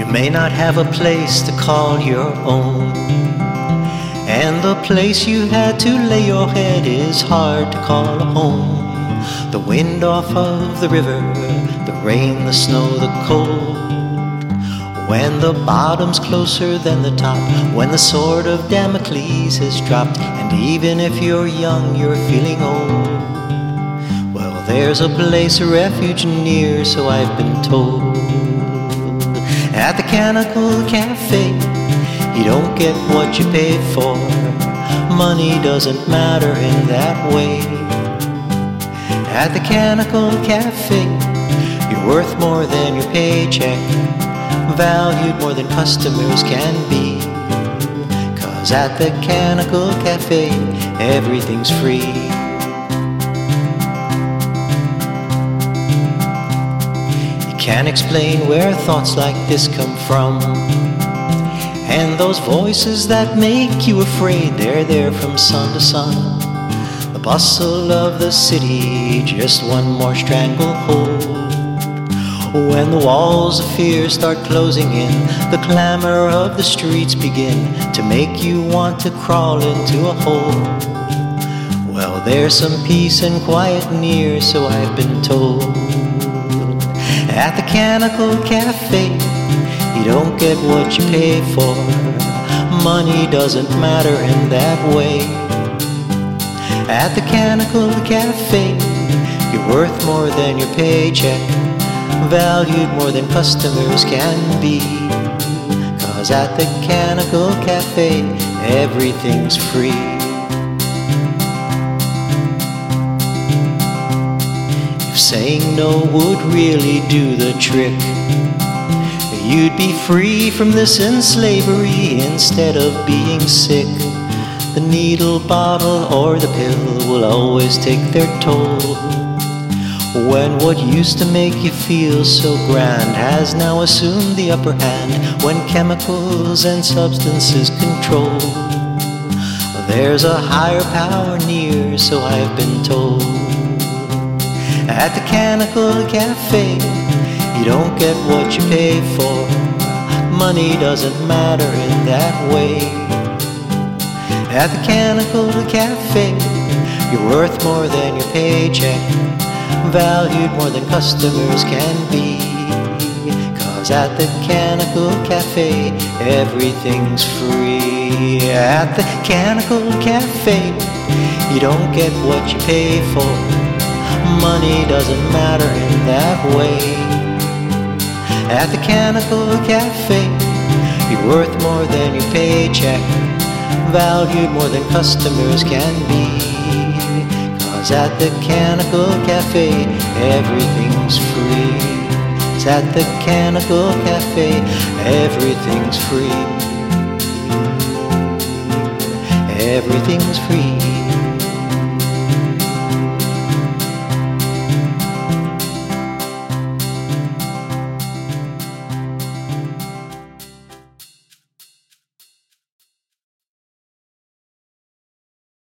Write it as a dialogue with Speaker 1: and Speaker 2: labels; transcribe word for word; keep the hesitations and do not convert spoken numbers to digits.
Speaker 1: may not have a place to call your own, and the place you had to lay your head is hard to call a home. The wind off of the river, the rain, the snow, the cold, when the bottom's closer than the top, when the sword of Damocles has dropped, and even if you're young, you're feeling old. Well, there's a place of refuge near, so I've been told. At the Canticle Cafe, you don't get what you pay for. Money doesn't matter in that way. At the Canticle Cafe, you're worth more than your paycheck, valued more than customers can be. 'Cause at the Canticle Cafe, everything's free. Can't explain where thoughts like this come from, and those voices that make you afraid, they're there from sun to sun. The bustle of the city, just one more stranglehold. When the walls of fear start closing in, the clamor of the streets begin to make you want to crawl into a hole. Well, there's some peace and quiet near, so I've been told. At the Canticle Cafe, you don't get what you pay for. Money doesn't matter in that way. At the Canticle Cafe, you're worth more than your paycheck, valued more than customers can be. 'Cause at the Canticle Cafe, everything's free. Saying no would really do the trick, you'd be free from this enslavery instead of being sick. The needle, bottle, or the pill will always take their toll, when what used to make you feel so grand has now assumed the upper hand. When chemicals and substances control, there's a higher power near, so I've been told. At the Canticle Cafe, you don't get what you pay for. Money doesn't matter in that way. At the Canticle Cafe, you're worth more than your paycheck, valued more than customers can be. 'Cause at the Canticle Cafe, everything's free. At the Canticle Cafe, you don't get what you pay for. Money doesn't matter in that way. At the Canticle Cafe, you're worth more than your paycheck, valued more than customers can be. 'Cause at the Canticle Cafe, everything's free. 'Cause at the Canticle Cafe, everything's free. Everything's free.